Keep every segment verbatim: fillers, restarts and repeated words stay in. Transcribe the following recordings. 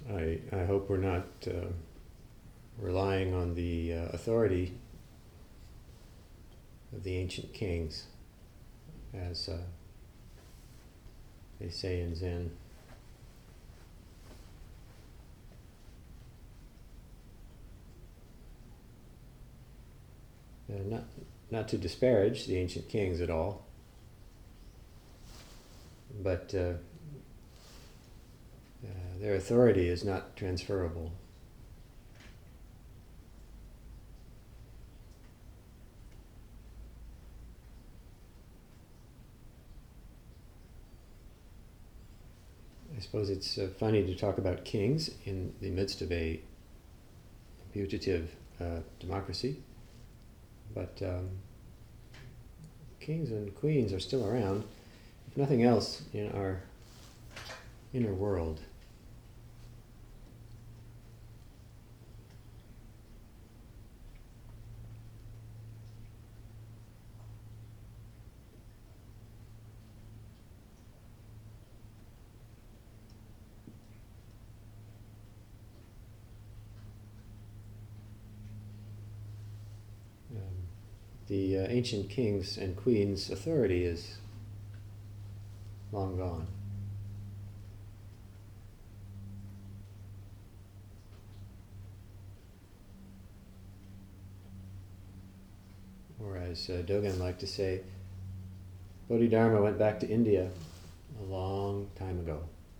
I, I hope we're not uh, relying on the uh, authority of the ancient kings, as uh, they say in Zen. Uh, not, not to disparage the ancient kings at all, but uh, uh, their authority is not transferable. I suppose it's uh, funny to talk about kings in the midst of a putative uh, democracy, but um, kings and queens are still around, if nothing else, in our inner world. Um, the uh, ancient kings and queens' authority is long gone. Or as uh, Dogen liked to say, Bodhidharma went back to India a long time ago.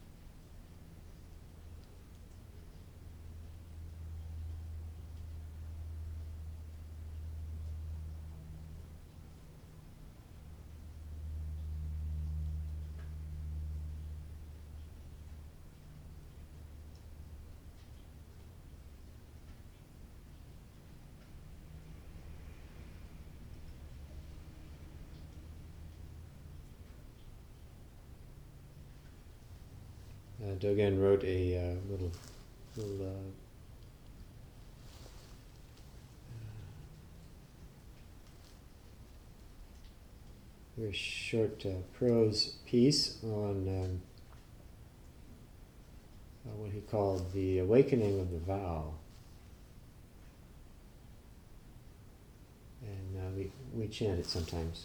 Uh, Dogen wrote a uh, little, little uh, very short uh, prose piece on um, uh, what he called the awakening of the vow. And uh, we, we chant it sometimes.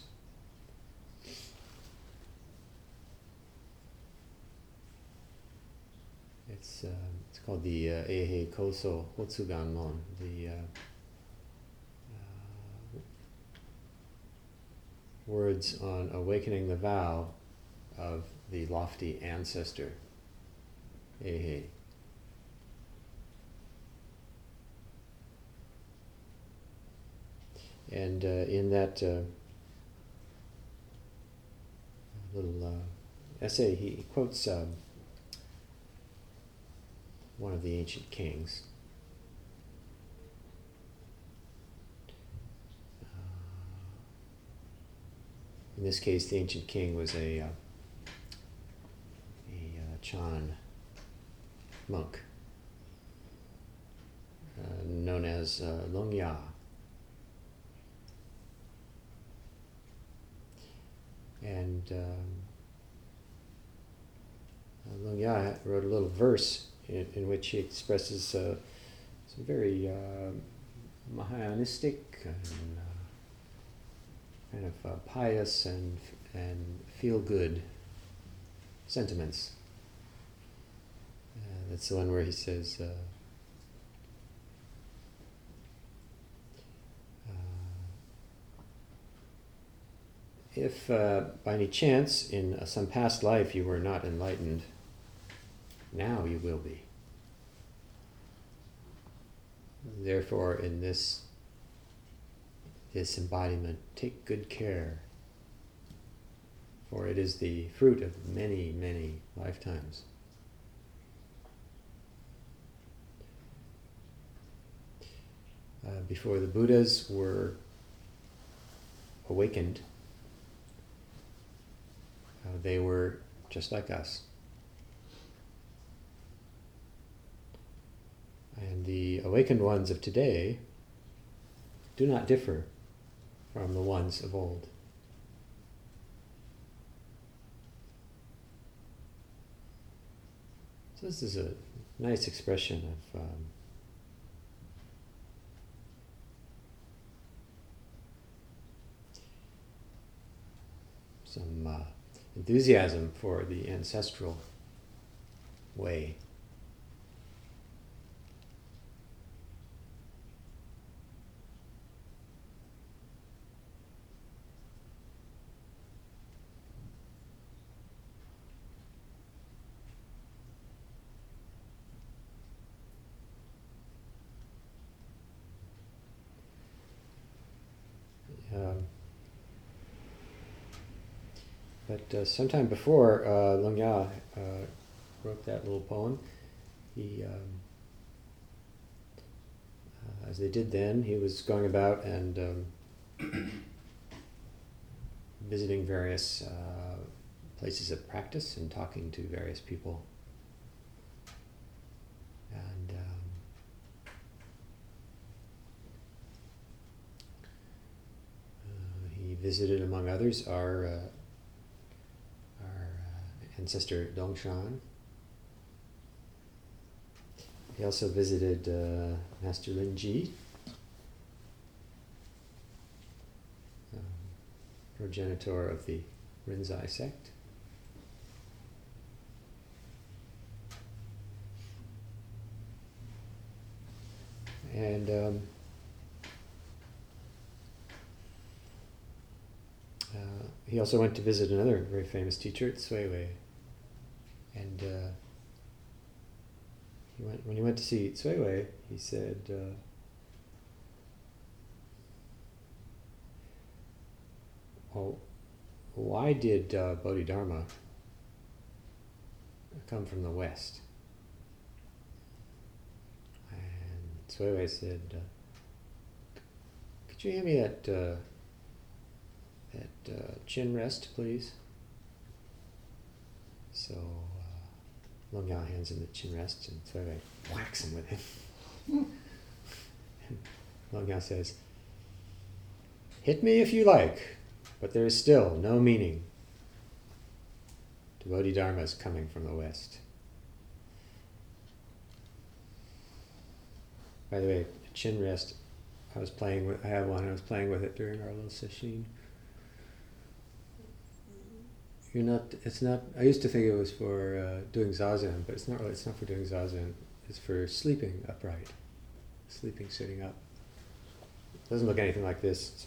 It's uh, it's called the uh, Eihei Koso Hotsuganmon, the uh, uh, words on awakening the vow of the lofty ancestor, Eihei. And uh, in that uh, little uh, essay, he quotes um, one of the ancient kings. Uh, in this case, the ancient king was a, uh, a uh, Chan monk uh, known as uh, Longya. And um, uh, Longya wrote a little verse in, in which he expresses uh, some very uh, Mahayanistic and uh, kind of uh, pious and and feel-good sentiments. Uh, that's the one where he says, uh, if uh, by any chance in uh, some past life you were not enlightened, now you will be. Therefore, in this, this embodiment, take good care, for it is the fruit of many, many lifetimes. Uh, before the Buddhas were awakened, Uh, they were just like us. And the awakened ones of today do not differ from the ones of old. So this is a nice expression of um, some uh, enthusiasm for the ancestral way. Um, but uh, sometime before uh, Lung Ya uh, wrote that little poem, he, um, uh, as they did then, he was going about and um, visiting various uh, places of practice and talking to various people. And um, uh, he visited, among others, our, uh, our uh, ancestor Dongshan. He also visited uh, Master Linji, um, progenitor of the Rinzai sect. And um, uh, he also went to visit another very famous teacher at Sui Wei. And uh, he went, when he went to see Sui Wei, he said, uh, well, why did uh, Bodhidharma come from the West? And Sui Wei said, uh, could you hand me that, uh, that uh, chin rest, please? So uh, Lung Ya hands him the chin rest, and Sui Wei whacks him with it. And Lung Ya says, hit me if you like, but there is still no meaning to Bodhidharma's coming from the West. By the way, a chin rest, I was playing with, I have one, I was playing with it during our little session. You're not, it's not, I used to think it was for uh, doing zazen, but it's not really, it's not for doing zazen, it's for sleeping upright, sleeping sitting up. It doesn't look anything like this. It's a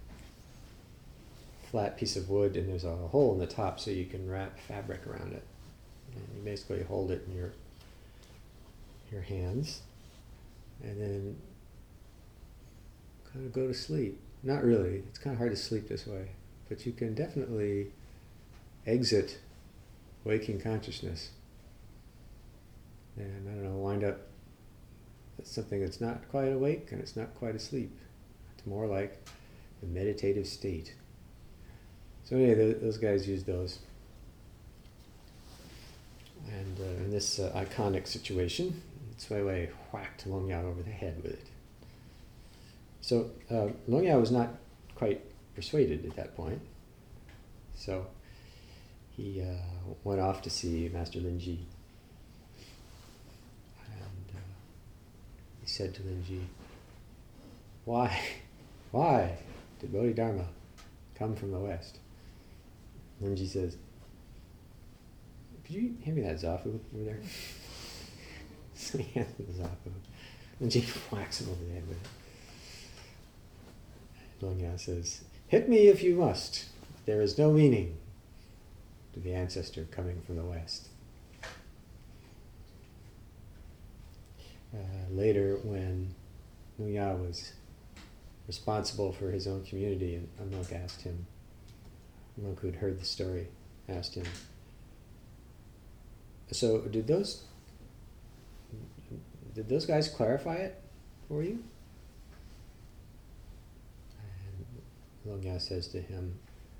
flat piece of wood and there's a hole in the top so you can wrap fabric around it. And you basically hold it in your, your hands and then kind of go to sleep. Not really, it's kind of hard to sleep this way, but you can definitely exit waking consciousness and, I don't know, wind up at something that's not quite awake and it's not quite asleep. It's more like a meditative state. So anyway, those guys use those. And uh, in this uh, iconic situation, Sui Wei whacked Lung Ya over the head with it. So uh, Lung Ya was not quite persuaded at that point. So he uh, went off to see Master Linji. And uh, he said to Linji, why, why did Bodhidharma come from the West? Linji says, could you hand me that zafu over there? So he hands him the zafu. Linji whacks him over the head with it. Lung Ya says, hit me if you must. There is no meaning to the ancestor coming from the West. Uh, later, when Lung Ya was responsible for his own community, and a monk asked him, a monk who'd heard the story, asked him, so did those did those guys clarify it for you? And Lung Ya says to him,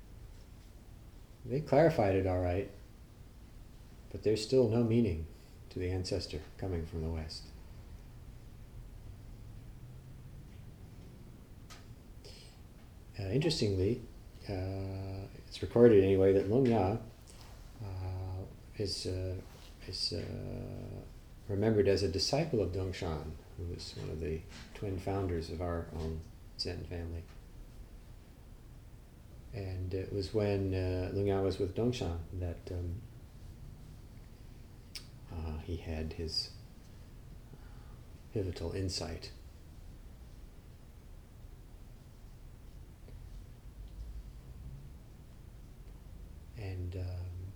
they clarified it all right, but there's still no meaning to the ancestor coming from the West. Uh, interestingly, uh, it's recorded anyway that Lung Ya uh, is uh, is uh, remembered as a disciple of Dongshan, who was one of the twin founders of our own Zen family. And it was when uh, Lung Ya was with Dongshan that um, uh, he had his pivotal insight. And um,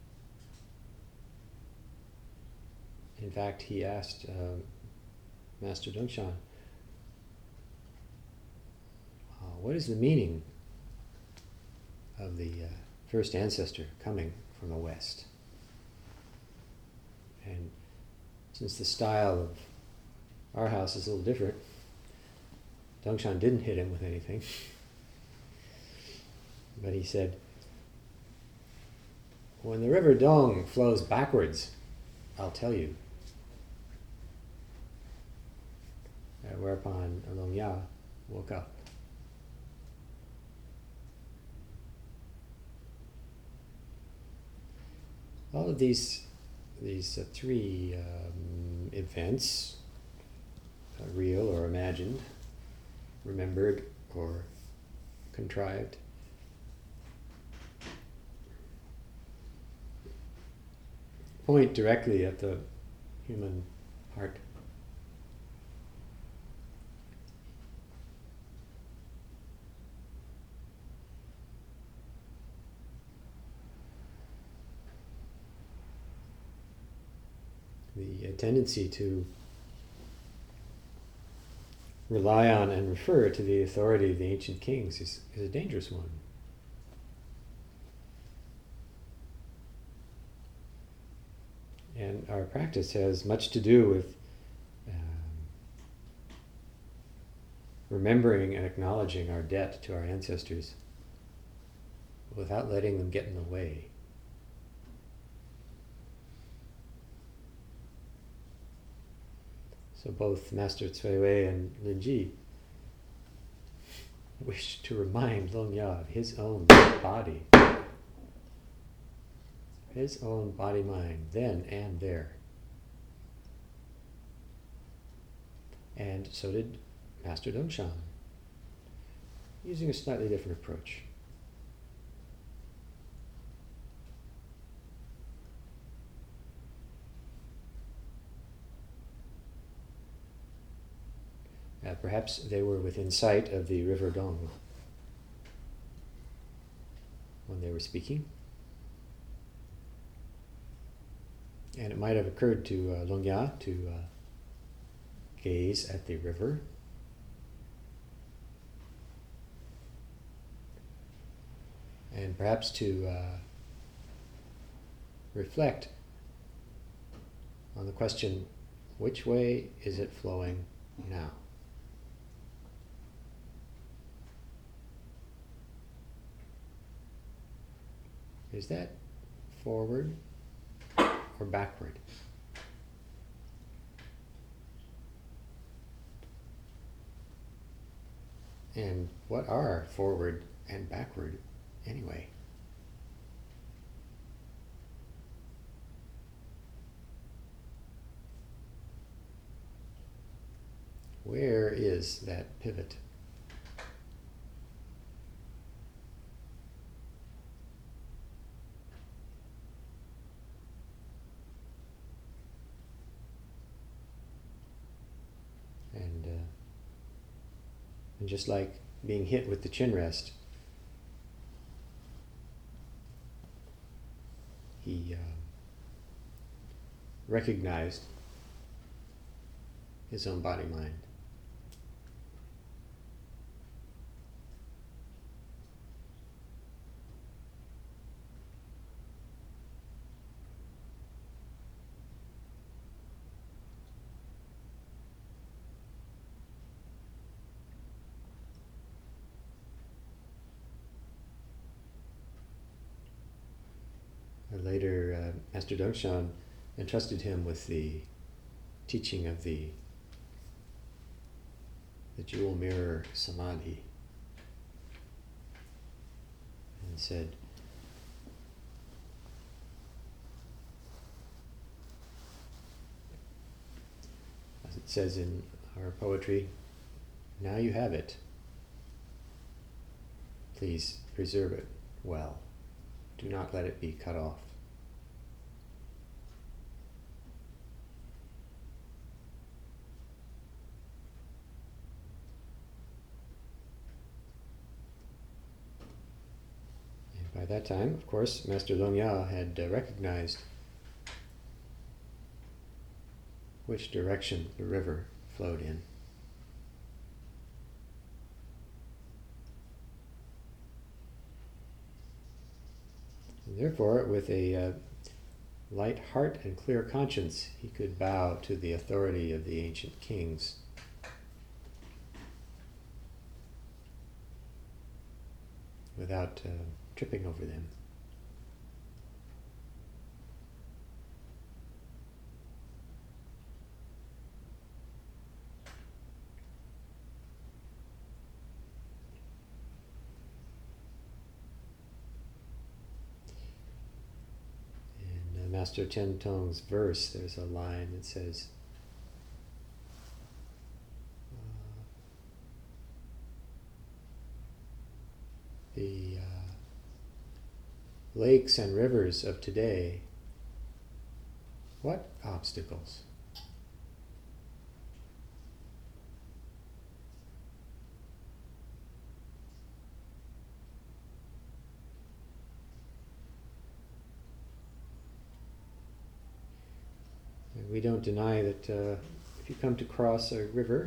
in fact, he asked uh, Master Dongshan, uh, what is the meaning of the uh, first ancestor coming from the West? And since the style of our house is a little different, Dongshan didn't hit him with anything. But he said, when the river Dong flows backwards, I'll tell you. Uh, whereupon Lung Ya woke up. All of these these uh, three um, events, uh, real or imagined, remembered or contrived, point directly at the human heart. The uh, tendency to rely on and refer to the authority of the ancient kings is, is a dangerous one. And our practice has much to do with um, remembering and acknowledging our debt to our ancestors without letting them get in the way. So both Master Cui Wei and Lin Ji wish to remind Lung Ya of his own body, his own body-mind, then and there. And so did Master Dongshan, using a slightly different approach. Uh, perhaps they were within sight of the river Dong when they were speaking. And it might have occurred to uh, Lung Ya to uh, gaze at the river. And perhaps to uh, reflect on the question, which way is it flowing now? Is that forward or backward? And what are forward and backward anyway? Where is that pivot? And, uh, and just like being hit with the chin rest, he uh, recognized his own body-mind. And later, uh, Master Dongshan entrusted him with the teaching of the the jewel mirror samadhi, and said, it says in our poetry, now you have it. Please preserve it well. Do not let it be cut off. And by that time, of course, Master Longya had uh, recognized which direction the river flowed in. And therefore, with a uh, light heart and clear conscience, he could bow to the authority of the ancient kings. Without uh, tripping over them. Master Chen Tong's verse, there's a line that says, uh, the uh, lakes and rivers of today, what obstacles? We don't deny that uh, if you come to cross a river,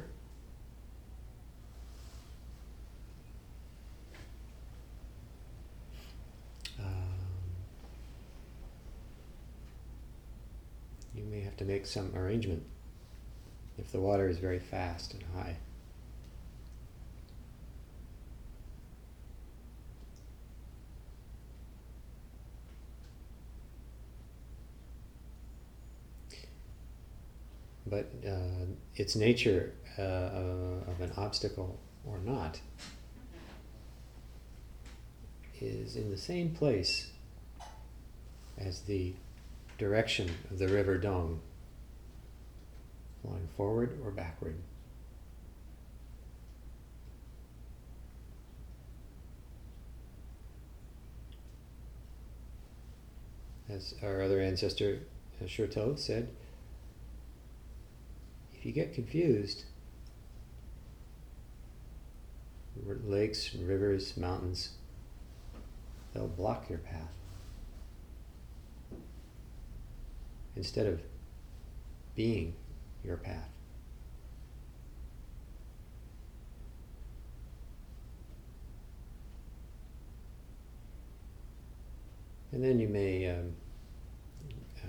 um, you may have to make some arrangement if the water is very fast and high. But uh, its nature uh, of an obstacle or not is in the same place as the direction of the river Dong, flowing forward or backward. As our other ancestor, Shuto, said, if you get confused, lakes, rivers, mountains, they'll block your path. Instead of being your path. And then you may um, uh,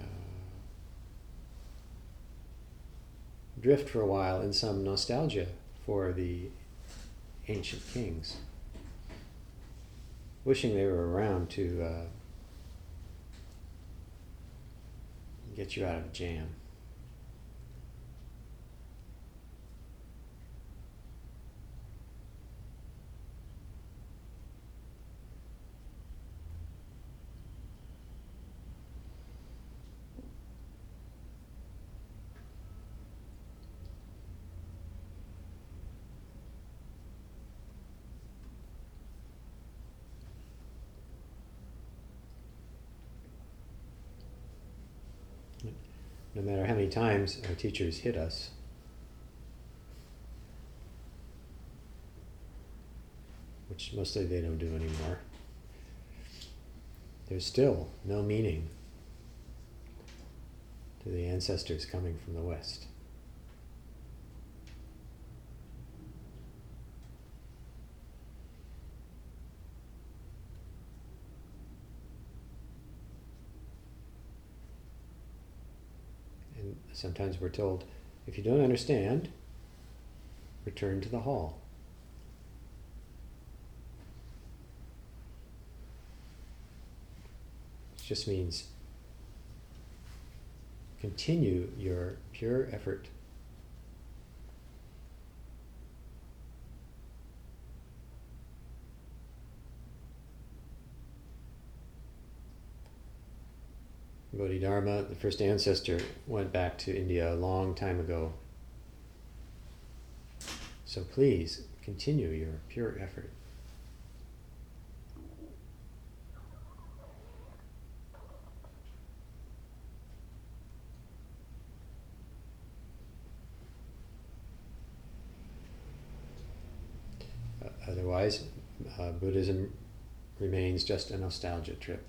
drift for a while in some nostalgia for the ancient kings, wishing they were around to uh, get you out of a jam. No matter how many times our teachers hit us, which mostly they don't do anymore, there's still no meaning to the ancestors coming from the West. Sometimes we're told, if you don't understand, return to the hall. It just means continue your pure effort. Bodhidharma, the first ancestor, went back to India a long time ago So please continue your pure effort. Uh, otherwise, uh, Buddhism remains just a nostalgia trip.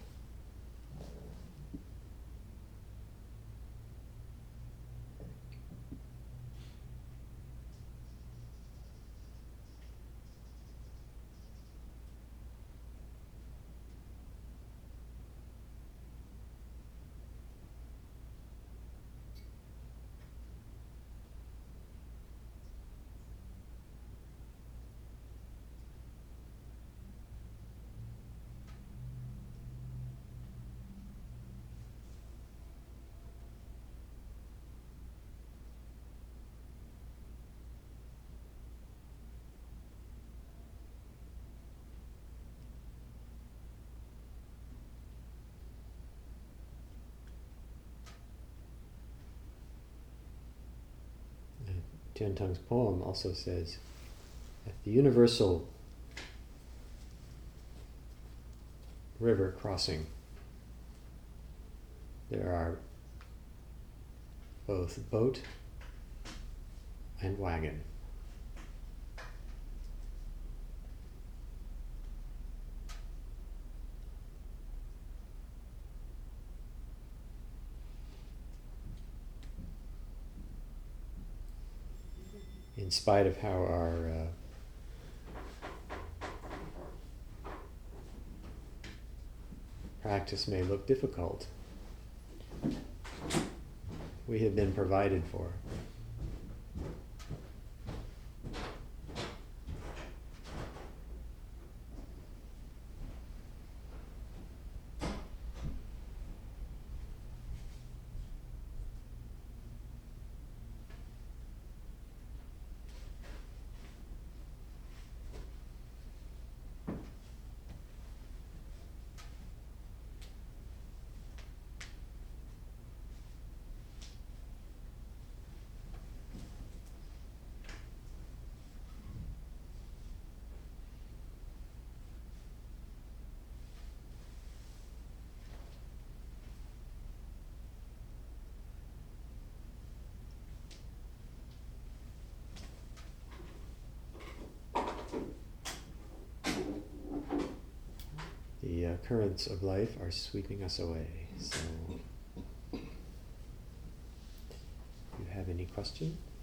Tian Tong's poem also says, at the universal river crossing, there are both boat and wagon. In spite of how our uh, practice may look difficult, we have been provided for. The uh, currents of life are sweeping us away. So, if you have any question?